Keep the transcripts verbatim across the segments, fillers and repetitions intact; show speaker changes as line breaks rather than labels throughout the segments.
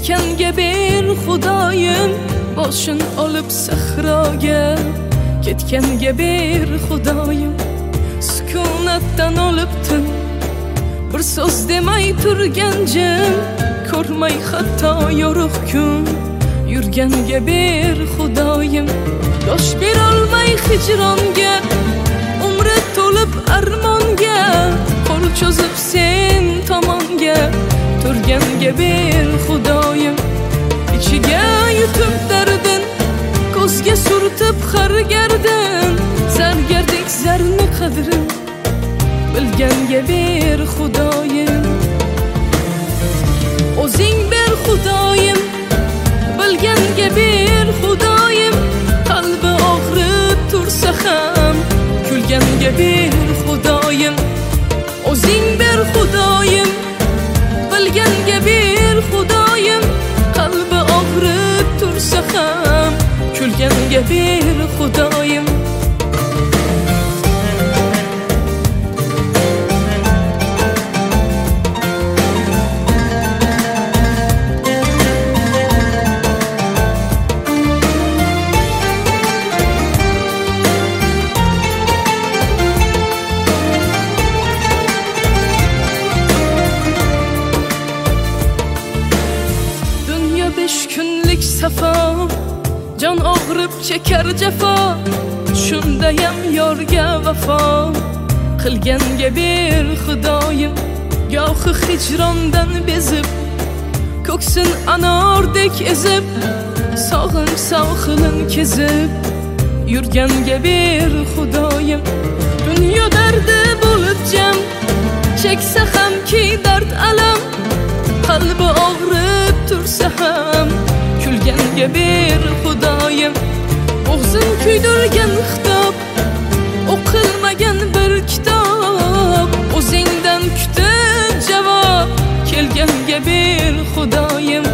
ketganga ber xudoyim boshın olib sahroga ketganga ber xudoyim sukunatdan olibdim bir so'z demay turgan jim ko'rmay hatto yorug' kun yurganga ber xudoyim yosh berolmay hijronga umri to'lib armonga qo'l cho'zib sen tomonga turganga ber xudoyim ichiga yutib dardin ko'zga surtib har gardin zargardek zarni qadrin bilganga ber xudoyim o'zing ber xudoyim bilganga ber xudoyim qalbi og'rib tursa ham kulganga ber xudoyim o'zing ber xudoyim bilganga ber xudoyim qalbi og'rib tursa ham kulganga ber xudoyim besh kunlik safo jon og'rib chekar jafo shundayam yorga vafo qilganga ber xudoyim gohi hijrondan bezib ko'ksin anordek ezib sog'inch sohilin kezib yurganga ber xudoyim dunyo dardi bo'lib jam cheksa hamki dard alam qalbi og'rib tursa ham kulganga ber xudoyim o'g'zin kuydirgan xitob o'qilmagan bir kitob o'zingdan kutib javob kelganga ber xudoyim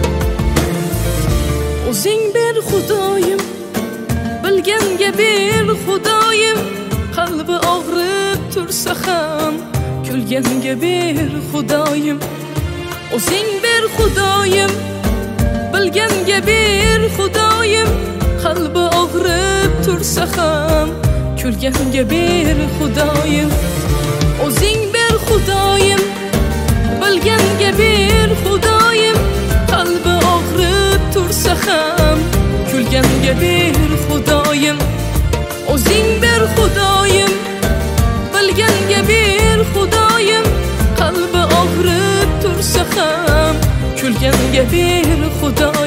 o'zing ber xudoyim bilganga ber xudoyim qalbi og'rib tursa ham kulganga ber xudoyim o'zing ber xudoyim bilganga ber xudoyim qalbi og'rib tursa ham kulganga ber xudoyim o'zing ber xudoyim bilganga ber xudoyim qalbi og'rib tursa ham kulganga ber xudoyim o'zing ber xudoyim bilganga ber xudoyim qalbi og'rib tursa ham kulganga ber xudoyim